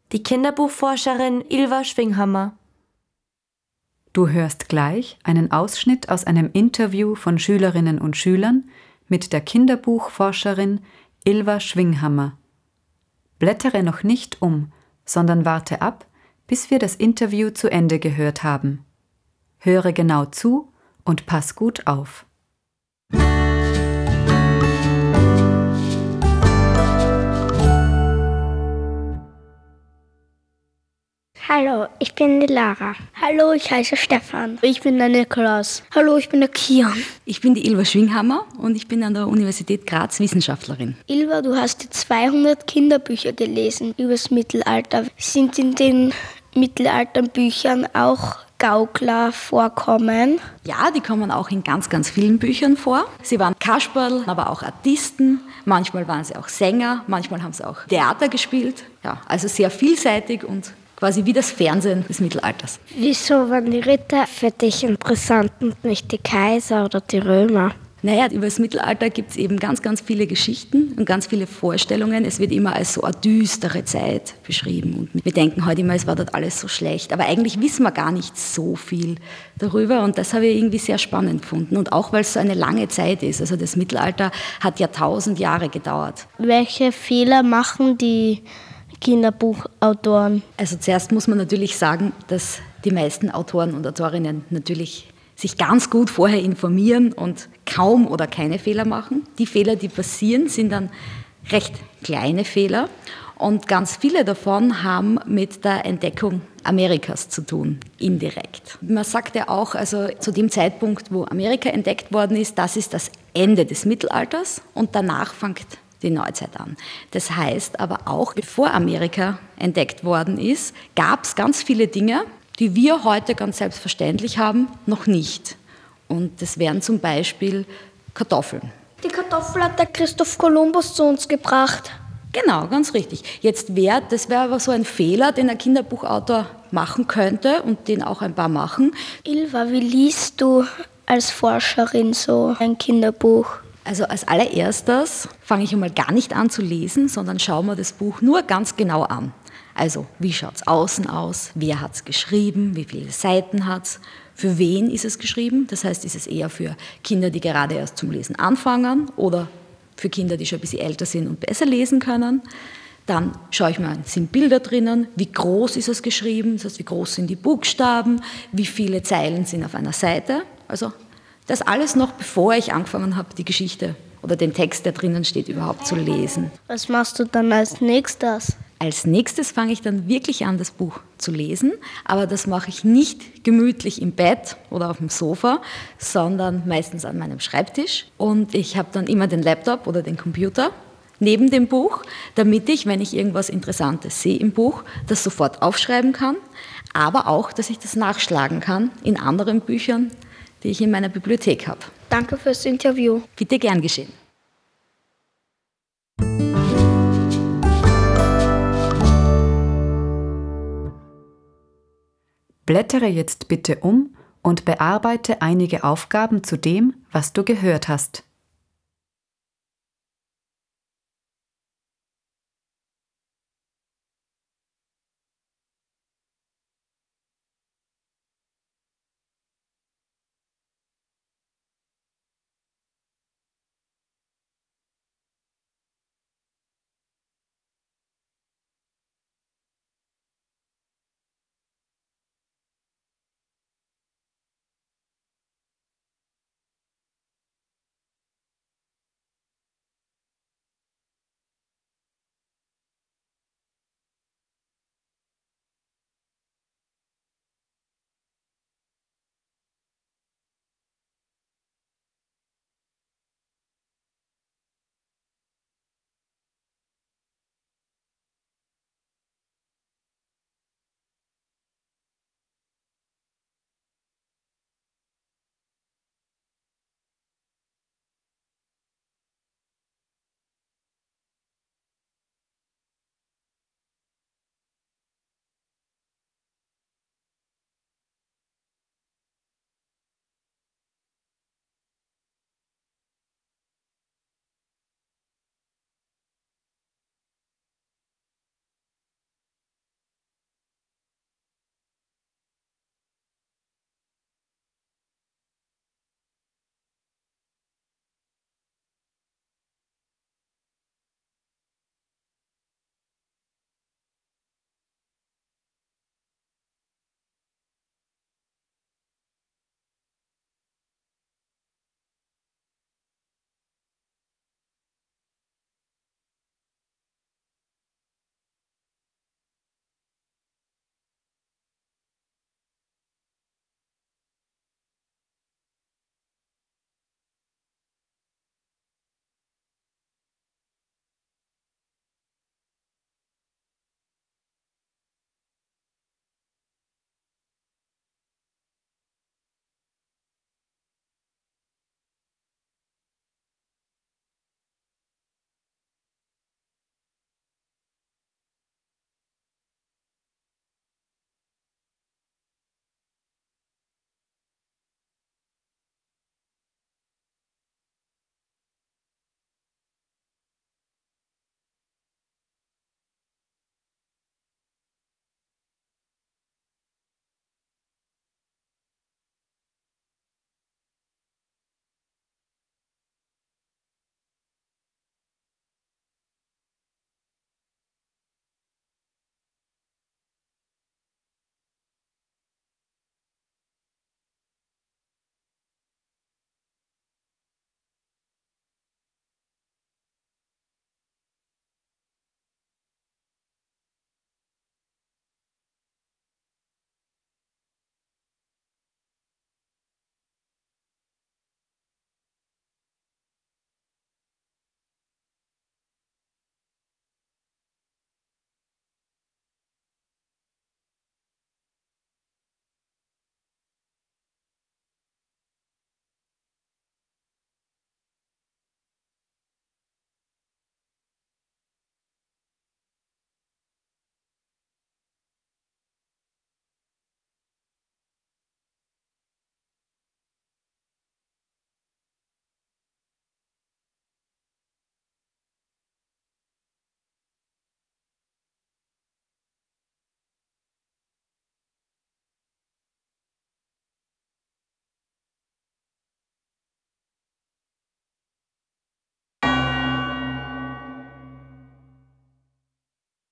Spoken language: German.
die Kinderbuchforscherin Ylva Schwinghammer. Du hörst gleich einen Ausschnitt aus einem Interview von Schülerinnen und Schülern mit der Kinderbuchforscherin Ylva Schwinghammer. Blättere noch nicht um, sondern warte ab, bis wir das Interview zu Ende gehört haben. Höre genau zu und pass gut auf. Hallo, ich bin die Lara. Hallo, ich heiße Stefan. Ich bin der Nikolaus. Hallo, ich bin der Kian. Ich bin die Ylva Schwinghammer und ich bin an der Universität Graz Wissenschaftlerin. Ylva, du hast die 200 Kinderbücher gelesen über das Mittelalter. Sind in den Mittelalterbüchern auch Gaukler vorkommen? Ja, die kommen auch in ganz, ganz vielen Büchern vor. Sie waren Kasperl, aber auch Artisten. Manchmal waren sie auch Sänger, manchmal haben sie auch Theater gespielt. Ja, also sehr vielseitig und quasi wie das Fernsehen des Mittelalters. Wieso waren die Ritter für dich interessant und nicht die Kaiser oder die Römer? Naja, über das Mittelalter gibt es eben ganz, ganz viele Geschichten und ganz viele Vorstellungen. Es wird immer als so eine düstere Zeit beschrieben. Und wir denken heute immer, es war dort alles so schlecht. Aber eigentlich wissen wir gar nicht so viel darüber. Und das habe ich irgendwie sehr spannend gefunden. Und auch, weil es so eine lange Zeit ist. Also das Mittelalter hat ja 1000 Jahre gedauert. Welche Fehler machen die Kinderbuchautoren? Also zuerst muss man natürlich sagen, dass die meisten Autoren und Autorinnen natürlich sich ganz gut vorher informieren und kaum oder keine Fehler machen. Die Fehler, die passieren, sind dann recht kleine Fehler und ganz viele davon haben mit der Entdeckung Amerikas zu tun, indirekt. Man sagt ja auch, also zu dem Zeitpunkt, wo Amerika entdeckt worden ist, das ist das Ende des Mittelalters und danach fängt die Neuzeit an. Das heißt aber auch, bevor Amerika entdeckt worden ist, gab es ganz viele Dinge, die wir heute ganz selbstverständlich haben, noch nicht. Und das wären zum Beispiel Kartoffeln. Die Kartoffel hat der Christoph Kolumbus zu uns gebracht. Genau, ganz richtig. Das wäre aber so ein Fehler, den ein Kinderbuchautor machen könnte und den auch ein paar machen. Ylva, wie liest du als Forscherin so ein Kinderbuch? Also als allererstes fange ich einmal gar nicht an zu lesen, sondern schaue mir das Buch nur ganz genau an. Also wie schaut es außen aus, wer hat es geschrieben, wie viele Seiten hat es, für wen ist es geschrieben, das heißt, ist es eher für Kinder, die gerade erst zum Lesen anfangen oder für Kinder, die schon ein bisschen älter sind und besser lesen können. Dann schaue ich mir an, sind Bilder drinnen, wie groß ist es geschrieben, das heißt, wie groß sind die Buchstaben, wie viele Zeilen sind auf einer Seite. Also das alles noch, bevor ich angefangen habe, die Geschichte oder den Text, der drinnen steht, überhaupt zu lesen. Was machst du dann als nächstes? Als nächstes fange ich dann wirklich an, das Buch zu lesen, aber das mache ich nicht gemütlich im Bett oder auf dem Sofa, sondern meistens an meinem Schreibtisch. Und ich habe dann immer den Laptop oder den Computer neben dem Buch, damit ich, wenn ich irgendwas Interessantes sehe im Buch, das sofort aufschreiben kann, aber auch, dass ich das nachschlagen kann in anderen Büchern, die ich in meiner Bibliothek habe. Danke fürs Interview. Bitte gern geschehen. Blättere jetzt bitte um und bearbeite einige Aufgaben zu dem, was du gehört hast.